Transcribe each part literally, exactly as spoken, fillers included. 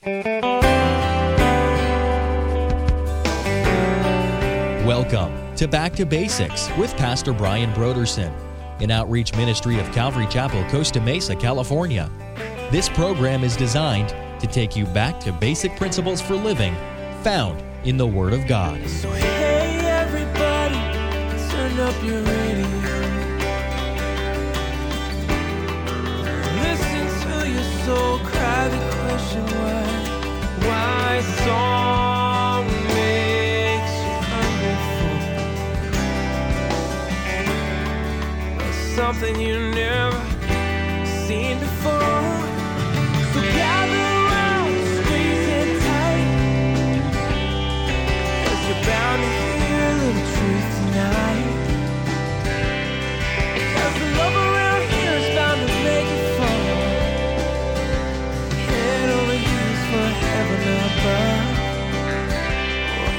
Welcome to Back to Basics with Pastor Brian Broderson, an outreach ministry of Calvary Chapel, Costa Mesa, California. This program is designed to take you back to basic principles for living found in the Word of God. So hey everybody, turn up your radio. Listen to your soul cry the question why, why song makes you hungry for something you never seen before. So gather around, squeeze it tight, 'cause you're bound to hear a little truth tonight. 'Cause the love around here is bound to make it fall. Head over heels for heaven above, or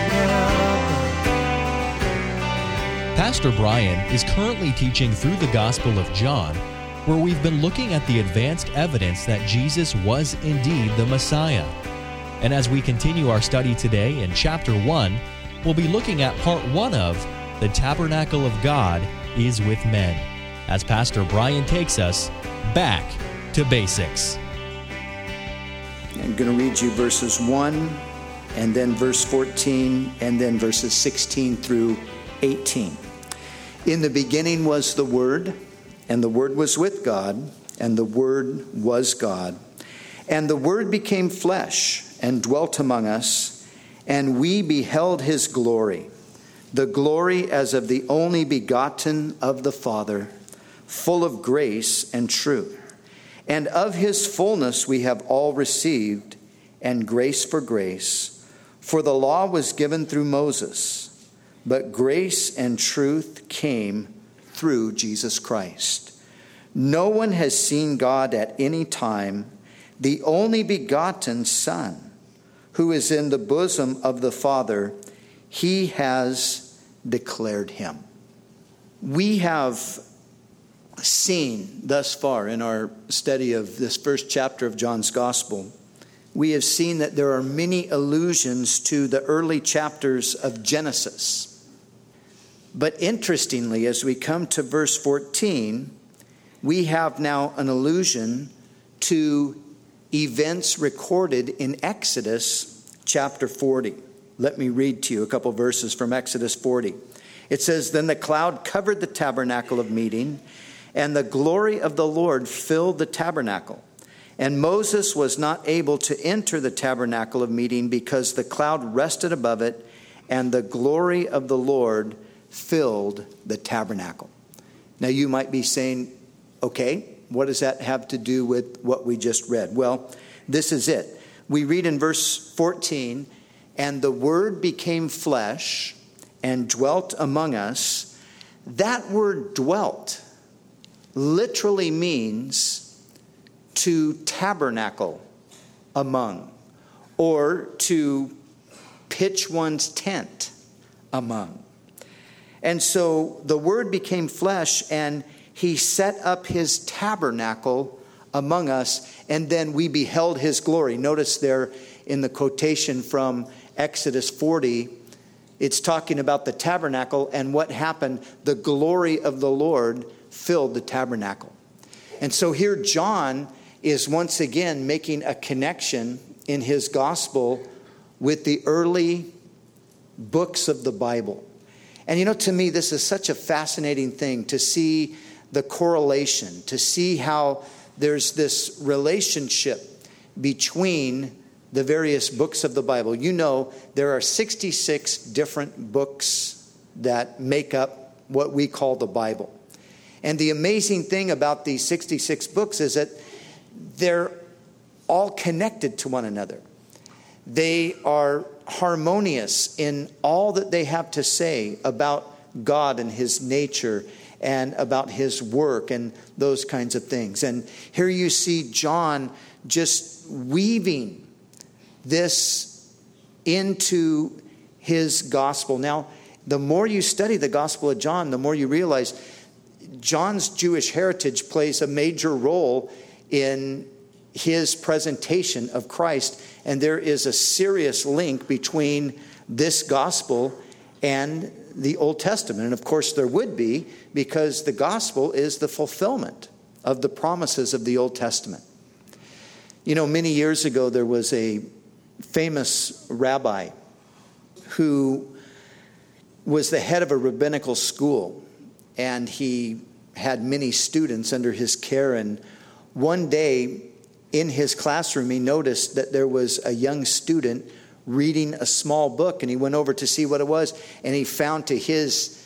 heaven above. Pastor Brian is currently teaching through the Gospel of John, where we've been looking at the advanced evidence that Jesus was indeed the Messiah. And as we continue our study today in chapter one, we'll be looking at part one of The Tabernacle of God is with Men, as Pastor Brian takes us back to basics. I'm going to read you verses one, and then verse fourteen, and then verses sixteen through eighteen. In the beginning was the Word, and the Word was with God, and the Word was God. And the Word became flesh and dwelt among us, and we beheld his glory, the glory as of the only begotten of the Father, full of grace and truth. And of his fullness we have all received, and grace for grace. For the law was given through Moses, but grace and truth came through Jesus Christ. No one has seen God at any time, the only begotten Son, who is in the bosom of the Father, he has declared him. We have seen thus far in our study of this first chapter of John's Gospel, we have seen that there are many allusions to the early chapters of Genesis. But interestingly, as we come to verse fourteen, we have now an allusion to events recorded in Exodus chapter forty. Let me read to you a couple verses from Exodus forty. It says, "Then the cloud covered the tabernacle of meeting, and the glory of the Lord filled the tabernacle. And Moses was not able to enter the tabernacle of meeting because the cloud rested above it, and the glory of the Lord filled the tabernacle." Now you might be saying, okay, what does that have to do with what we just read? Well, this is it. We read in verse fourteen, "And the Word became flesh and dwelt among us." That word dwelt literally means to tabernacle among, or to pitch one's tent among. And so the Word became flesh, and he set up his tabernacle among us, and then we beheld his glory. Notice there in the quotation from Exodus forty, it's talking about the tabernacle and what happened. The glory of the Lord filled the tabernacle. And so here John is once again making a connection in his gospel with the early books of the Bible. And you know, to me, this is such a fascinating thing to see the correlation, to see how there's this relationship between the various books of the Bible. You know, there are sixty-six different books that make up what we call the Bible. And the amazing thing about these sixty-six books is that they're all connected to one another. They are harmonious in all that they have to say about God and his nature and about his work and those kinds of things. And here you see John just weaving this into his gospel. Now, the more you study the Gospel of John, the more you realize John's Jewish heritage plays a major role in his presentation of Christ. And there is a serious link between this gospel and the Old Testament. And of course there would be, because the gospel is the fulfillment of the promises of the Old Testament. You know, many years ago there was a famous rabbi who was the head of a rabbinical school, and he had many students under his care. And one day in his classroom, he noticed that there was a young student reading a small book, and he went over to see what it was, and he found, to his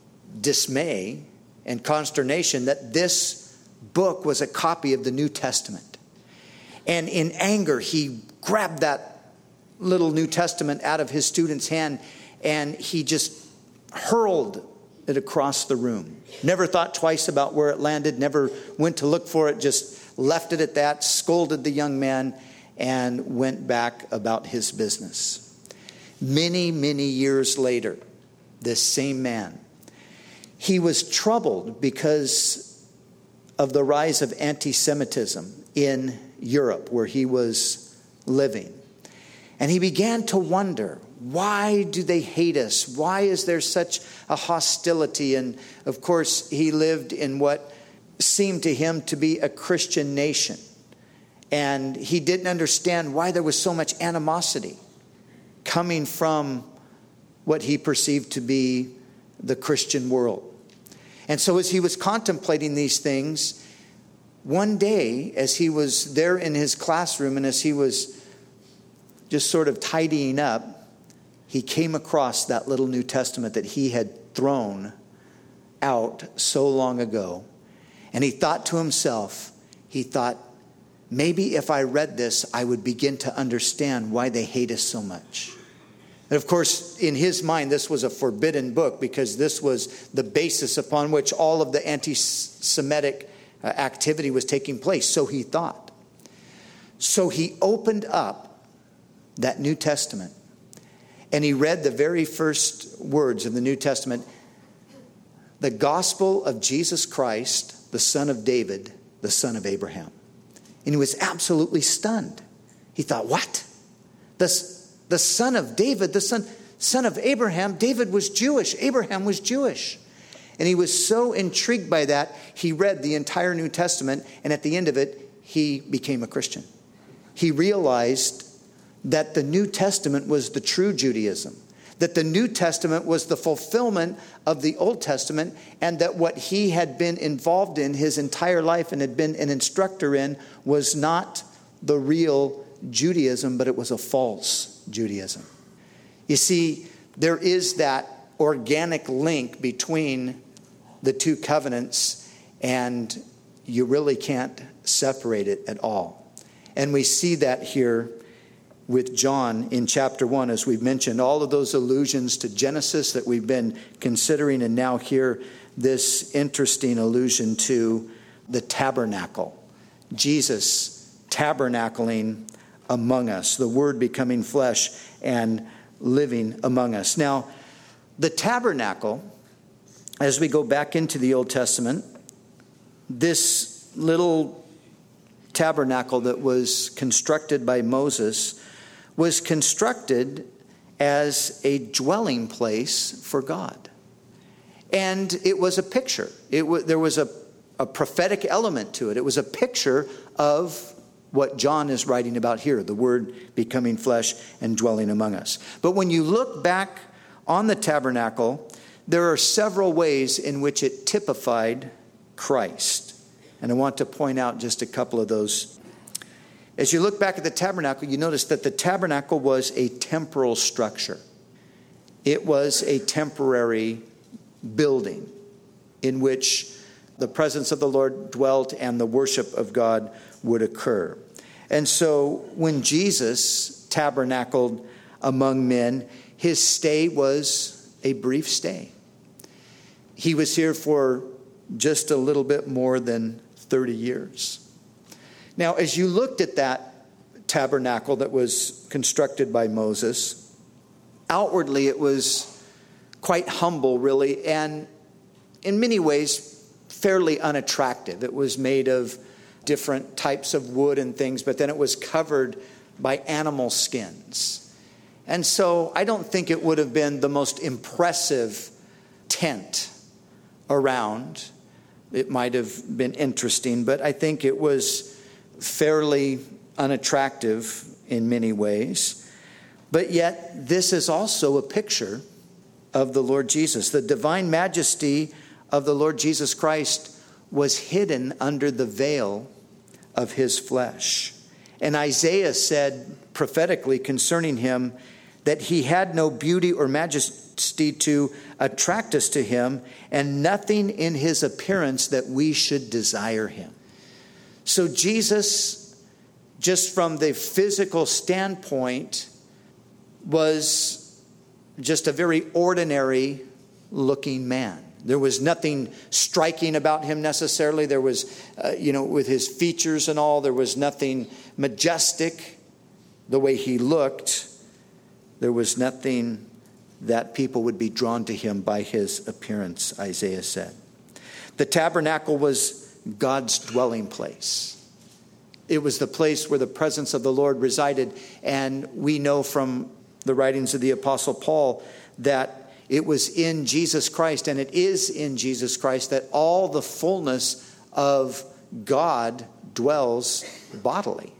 dismay and consternation, that this book was a copy of the New Testament. And in anger, he grabbed that little New Testament out of his student's hand, and he just hurled it across the room. Never thought twice about where it landed, never went to look for it, just left it at that, scolded the young man, and went back about his business. Many, many years later, this same man, he was troubled because of the rise of anti-Semitism in Europe, where he was living. And he began to wonder, why do they hate us? Why is there such a hostility? And of course, he lived in what seemed to him to be a Christian nation. And he didn't understand why there was so much animosity coming from what he perceived to be the Christian world. And so as he was contemplating these things, one day, as he was there in his classroom and as he was just sort of tidying up, he came across that little New Testament that he had thrown out so long ago. And he thought to himself, he thought, maybe if I read this, I would begin to understand why they hate us so much. And of course, in his mind, this was a forbidden book, because this was the basis upon which all of the anti-Semitic activity was taking place. So he thought. So he opened up that New Testament, and he read the very first words of the New Testament: the gospel of Jesus Christ, the son of David, the son of Abraham. And he was absolutely stunned. He thought, what? The, the son of David, the son, son of Abraham. David was Jewish. Abraham was Jewish. And he was so intrigued by that, he read the entire New Testament, and at the end of it, he became a Christian. He realized that the New Testament was the true Judaism, that the New Testament was the fulfillment of the Old Testament, and that what he had been involved in his entire life and had been an instructor in was not the real Judaism, but it was a false Judaism. You see, there is that organic link between the two covenants, and you really can't separate it at all. And we see that here with John in chapter one, as we've mentioned, all of those allusions to Genesis that we've been considering, and now here this interesting allusion to the tabernacle. Jesus tabernacling among us, the Word becoming flesh and living among us. Now, the tabernacle, as we go back into the Old Testament, this little tabernacle that was constructed by Moses was constructed as a dwelling place for God. And it was a picture. It w- there was a, a prophetic element to it. It was a picture of what John is writing about here, the Word becoming flesh and dwelling among us. But when you look back on the tabernacle, there are several ways in which it typified Christ. And I want to point out just a couple of those. As you look back at the tabernacle, you notice that the tabernacle was a temporal structure. It was a temporary building in which the presence of the Lord dwelt and the worship of God would occur. And so when Jesus tabernacled among men, his stay was a brief stay. He was here for just a little bit more than thirty years. Now, as you looked at that tabernacle that was constructed by Moses, outwardly it was quite humble, really, and in many ways fairly unattractive. It was made of different types of wood and things, but then it was covered by animal skins. And so I don't think it would have been the most impressive tent around. It might have been interesting, but I think it was fairly unattractive in many ways. But yet, this is also a picture of the Lord Jesus. The divine majesty of the Lord Jesus Christ was hidden under the veil of his flesh. And Isaiah said prophetically concerning him that he had no beauty or majesty to attract us to him, and nothing in his appearance that we should desire him. So Jesus, just from the physical standpoint, was just a very ordinary looking man. There was nothing striking about him necessarily. There was, uh, you know, with his features and all, there was nothing majestic the way he looked. There was nothing that people would be drawn to him by his appearance, Isaiah said. The tabernacle was God's dwelling place. It was the place where the presence of the Lord resided. And we know from the writings of the Apostle Paul that it was in Jesus Christ, and it is in Jesus Christ, that all the fullness of God dwells bodily.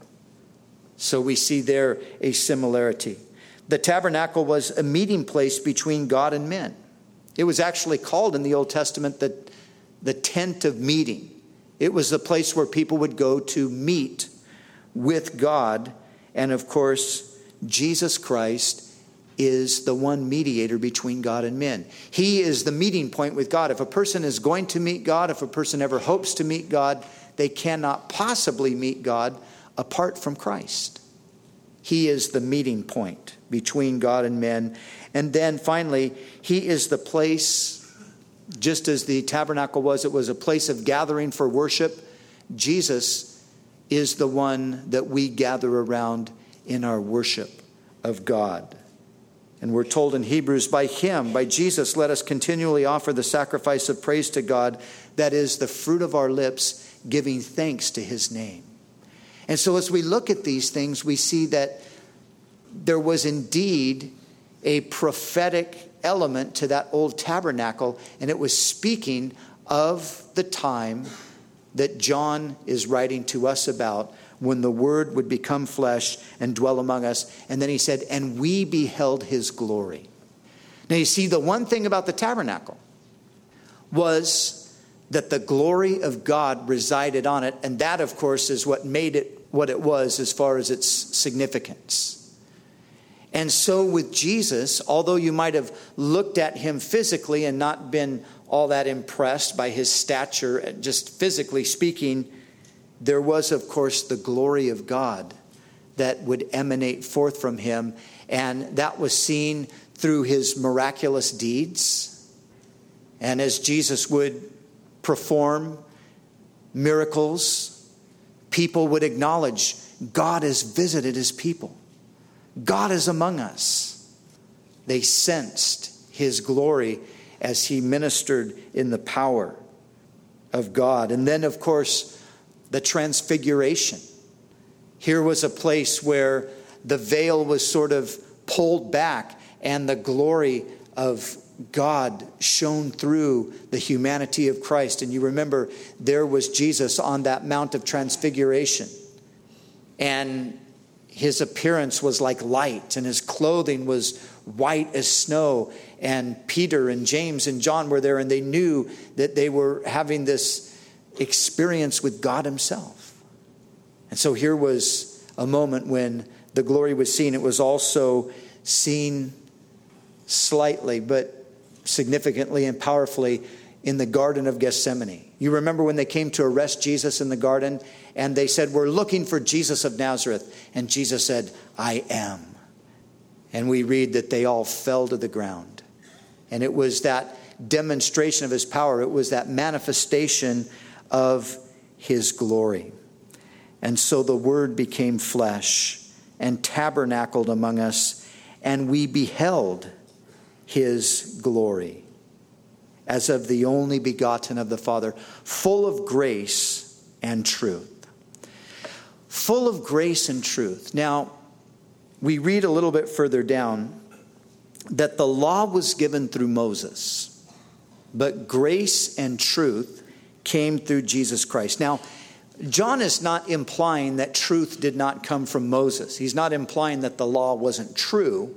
So we see there a similarity. The tabernacle was a meeting place between God and men. It was actually called in the Old Testament the, the tent of meeting. It was the place where people would go to meet with God. And of course, Jesus Christ is the one mediator between God and men. He is the meeting point with God. If a person is going to meet God, if a person ever hopes to meet God, they cannot possibly meet God apart from Christ. He is the meeting point between God and men. And then finally, he is the place, just as the tabernacle was, it was a place of gathering for worship. Jesus is the one that we gather around in our worship of God. And we're told in Hebrews, by him, by Jesus, let us continually offer the sacrifice of praise to God, that is the fruit of our lips, giving thanks to his name. And so as we look at these things, we see that there was indeed a prophetic element to that old tabernacle, and it was speaking of the time that John is writing to us about, when the Word would become flesh and dwell among us. And then he said, and we beheld his glory. Now you see, the one thing about the tabernacle was that the glory of God resided on it. And that, of course, is what made it what it was as far as its significance. And so with Jesus, although you might have looked at him physically and not been all that impressed by his stature, just physically speaking, there was, of course, the glory of God that would emanate forth from him. And that was seen through his miraculous deeds. And as Jesus would perform miracles, people would acknowledge God has visited his people. God is among us. They sensed his glory as he ministered in the power of God. And then, of course, the transfiguration. Here was a place where the veil was sort of pulled back and the glory of God shone through the humanity of Christ. And you remember, there was Jesus on that Mount of Transfiguration. And his appearance was like light, and his clothing was white as snow. And Peter and James and John were there, and they knew that they were having this experience with God himself. And so here was a moment when the glory was seen. It was also seen slightly, but significantly and powerfully in the Garden of Gethsemane. You remember when they came to arrest Jesus in the garden, and they said, we're looking for Jesus of Nazareth. And Jesus said, I am. And we read that they all fell to the ground. And it was that demonstration of his power. It was that manifestation of his glory. And so the Word became flesh and tabernacled among us, and we beheld his glory as of the only begotten of the Father, full of grace and truth. full of grace and truth. Now, we read a little bit further down that the law was given through Moses, but grace and truth came through Jesus Christ. Now, John is not implying that truth did not come from Moses. He's not implying that the law wasn't true,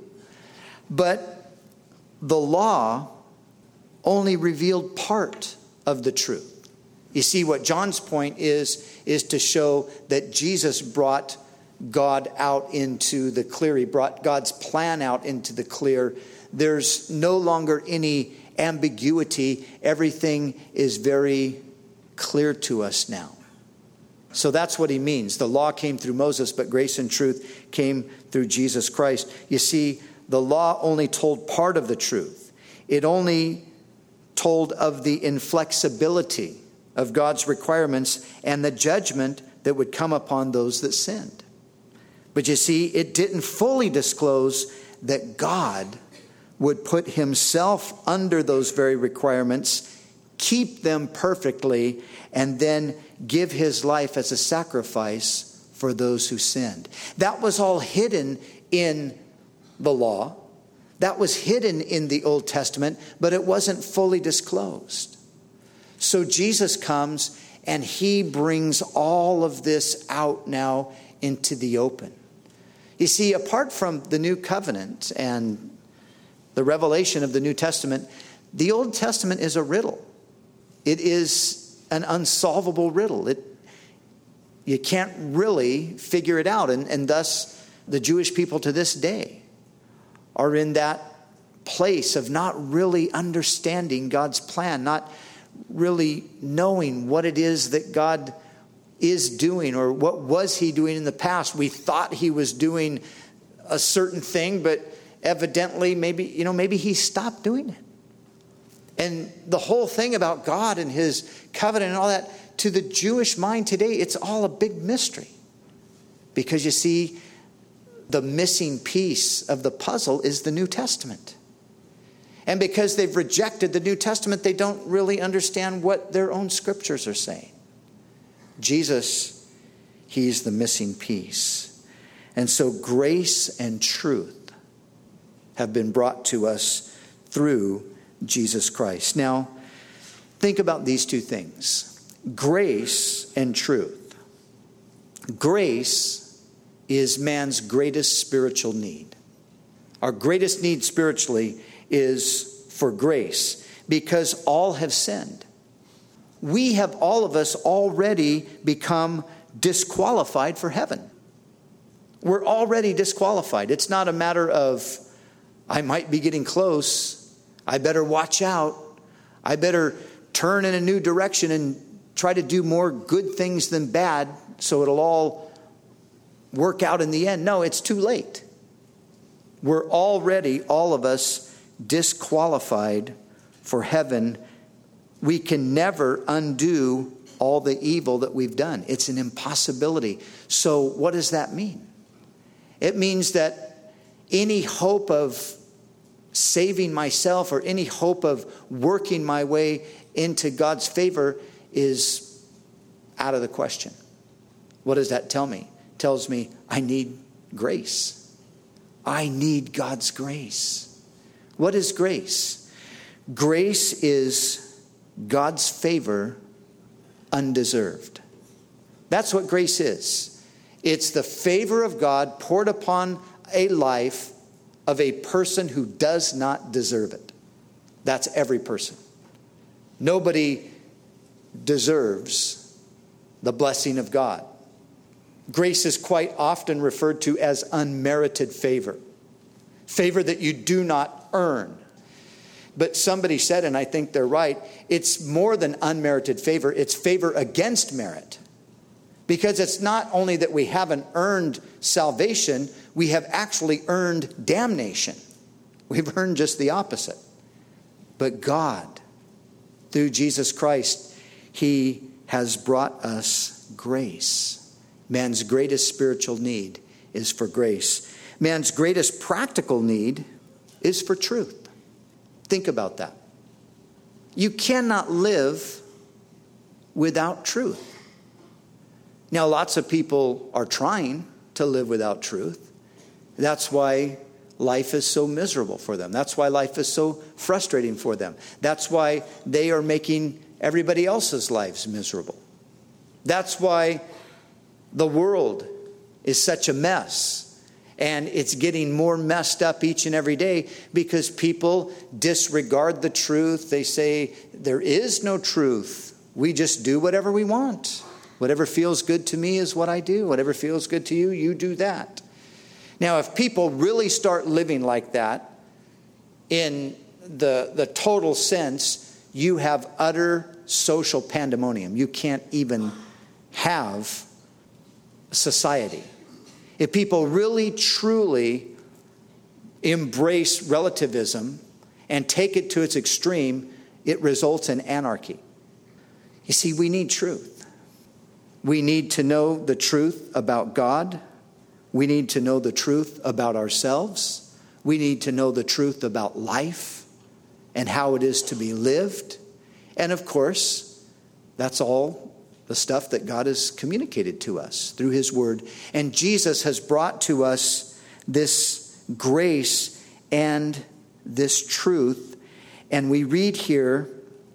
but the law only revealed part of the truth. You see, what John's point is, is to show that Jesus brought God out into the clear. He brought God's plan out into the clear. There's no longer any ambiguity. Everything is very clear to us now. So that's what he means. The law came through Moses, but grace and truth came through Jesus Christ. You see, the law only told part of the truth. It only told of the inflexibility of God's requirements and the judgment that would come upon those that sinned. But you see, it didn't fully disclose that God would put himself under those very requirements, keep them perfectly, and then give his life as a sacrifice for those who sinned. That was all hidden in the law. That was hidden in the Old Testament, but it wasn't fully disclosed. So Jesus comes and he brings all of this out now into the open. You see, apart from the New Covenant and the revelation of the New Testament, the Old Testament is a riddle. It is an unsolvable riddle. It, you can't really figure it out. And, and thus, the Jewish people to this day are in that place of not really understanding God's plan, not really knowing what it is that God is doing or what was he doing in the past. We thought he was doing a certain thing, but evidently maybe, you know, maybe he stopped doing it. And the whole thing about God and his covenant and all that, to the Jewish mind today, it's all a big mystery. Because you see, the missing piece of the puzzle is the New Testament. And because they've rejected the New Testament, they don't really understand what their own scriptures are saying. Jesus, he's the missing piece. And so grace and truth have been brought to us through Jesus Christ. Now, think about these two things. Grace and truth. Grace is man's greatest spiritual need. Our greatest need spiritually is for grace because all have sinned. We have, all of us, already become disqualified for heaven. We're already disqualified. It's not a matter of, I might be getting close. I better watch out. I better turn in a new direction and try to do more good things than bad so it'll all work out in the end. No, it's too late. We're already, all of us, disqualified for heaven. We can never undo all the evil that we've done. It's an impossibility. So what does that mean? It means that any hope of saving myself or any hope of working my way into God's favor is out of the question. What does that tell me? It tells me I need grace. I need God's grace. What is grace? Grace is God's favor undeserved. That's what grace is. It's the favor of God poured upon a life of a person who does not deserve it. That's every person. Nobody deserves the blessing of God. Grace is quite often referred to as unmerited favor. Favor that you do not earn. But somebody said, and I think they're right, it's more than unmerited favor, it's favor against merit. Because it's not only that we haven't earned salvation, we have actually earned damnation. We've earned just the opposite. But God, through Jesus Christ, he has brought us grace. Man's greatest spiritual need is for grace. Man's greatest practical need is for truth. Think about that. You cannot live without truth. Now, lots of people are trying to live without truth. That's why life is so miserable for them. That's why life is so frustrating for them. That's why they are making everybody else's lives miserable. That's why the world is such a mess. And it's getting more messed up each and every day because people disregard the truth. They say, there is no truth. We just do whatever we want. Whatever feels good to me is what I do. Whatever feels good to you, you do that. Now, if people really start living like that, in the, the total sense, you have utter social pandemonium. You can't even have society. If people really, truly embrace relativism and take it to its extreme, it results in anarchy. You see, we need truth. We need to know the truth about God. We need to know the truth about ourselves. We need to know the truth about life and how it is to be lived. And of course, that's all the stuff that God has communicated to us through His Word. And Jesus has brought to us this grace and this truth. And we read here,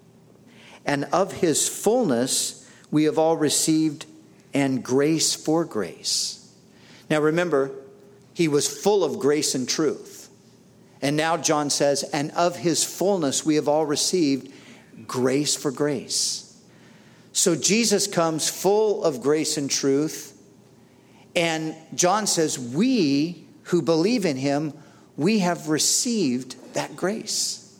and of His fullness we have all received, and grace for grace. Now remember, He was full of grace and truth. And now John says, and of His fullness we have all received grace for grace. So Jesus comes full of grace and truth. And John says, we who believe in Him, we have received that grace.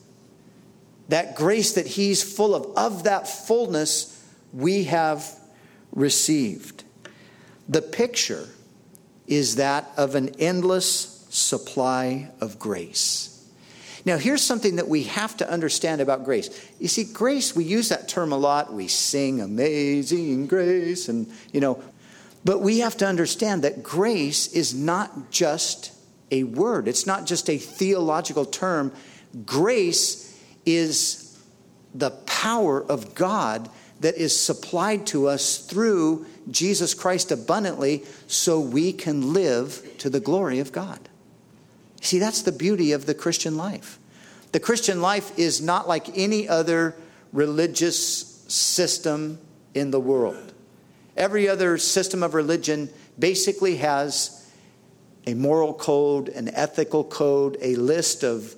That grace that He's full of, of that fullness, we have received. The picture is that of an endless supply of grace. Now, here's something that we have to understand about grace. You see, grace, we use that term a lot. We sing Amazing Grace, and, you know, but we have to understand that grace is not just a word. It's not just a theological term. Grace is the power of God that is supplied to us through Jesus Christ abundantly so we can live to the glory of God. See, that's the beauty of the Christian life. The Christian life is not like any other religious system in the world. Every other system of religion basically has a moral code, an ethical code, a list of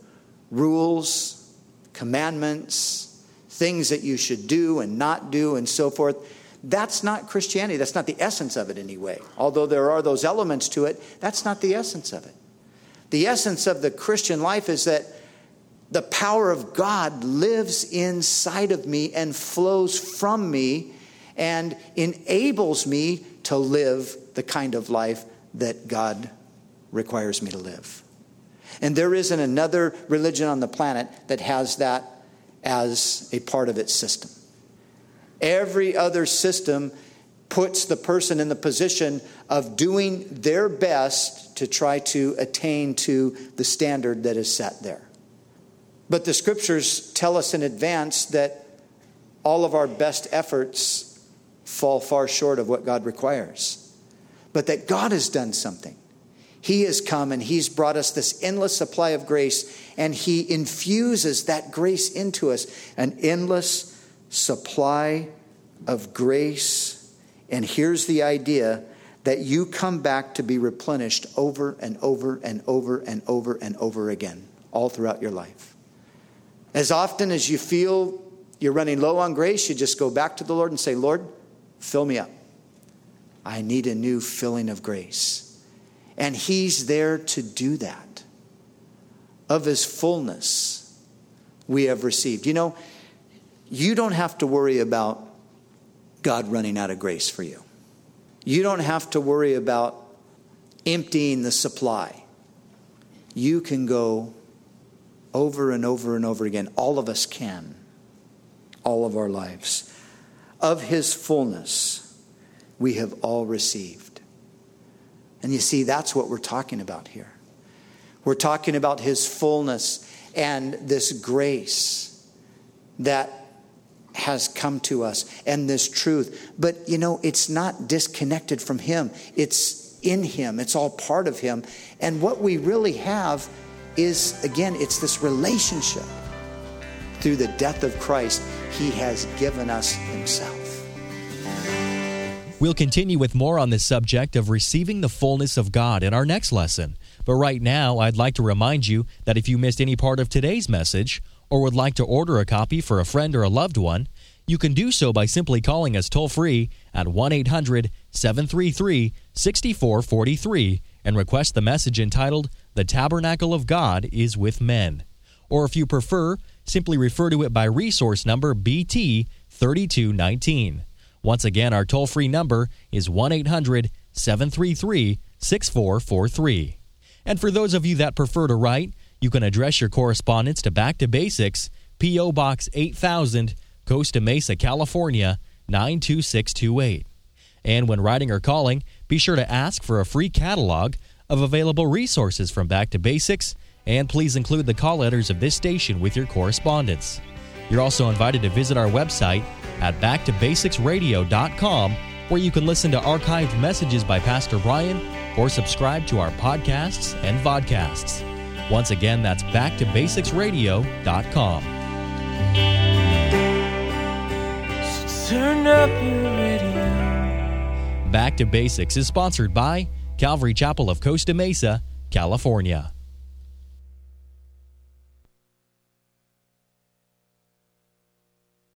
rules, commandments, things that you should do and not do, and so forth. That's not Christianity. That's not the essence of it anyway. Although there are those elements to it, that's not the essence of it. The essence of the Christian life is that the power of God lives inside of me and flows from me and enables me to live the kind of life that God requires me to live. And there isn't another religion on the planet that has that as a part of its system. Every other system puts the person in the position of doing their best to try to attain to the standard that is set there. But the scriptures tell us in advance that all of our best efforts fall far short of what God requires. But that God has done something. He has come and He's brought us this endless supply of grace, and He infuses that grace into us. An endless supply of grace. And here's the idea that you come back to be replenished over and over and over and over and over again, all throughout your life. As often as you feel you're running low on grace, you just go back to the Lord and say, Lord, fill me up. I need a new filling of grace. And He's there to do that. Of His fullness we have received. You know, you don't have to worry about God running out of grace for you. You don't have to worry about emptying the supply. You can go over and over and over again. All of us can. All of our lives. Of His fullness we have all received. And you see, that's what we're talking about here. We're talking about His fullness and this grace that has come to us and this truth. But, you know, it's not disconnected from him. It's in him. It's all part of him. And what we really have is, again, it's this relationship. Through the death of Christ, he has given us himself. We'll continue with more on this subject of receiving the fullness of God in our next lesson. But right now, I'd like to remind you that if you missed any part of today's message or would like to order a copy for a friend or a loved one, you can do so by simply calling us toll-free at one eight hundred seven three three six four four three and request the message entitled, "The Tabernacle of God is with Men." Or if you prefer, simply refer to it by resource number B T thirty-two nineteen. Once again, our toll-free number is one eight hundred seven three three six four four three. And for those of you that prefer to write, you can address your correspondence to Back to Basics, P O. Box eight thousand, Costa Mesa, California, nine two six two eight. And when writing or calling, be sure to ask for a free catalog of available resources from Back to Basics, and please include the call letters of this station with your correspondence. You're also invited to visit our website at back to basics radio dot com, where you can listen to archived messages by Pastor Brian or subscribe to our podcasts and vodcasts. Once again, that's back to basics radio dot com. So turn up your radio. Back to Basics is sponsored by Calvary Chapel of Costa Mesa, California.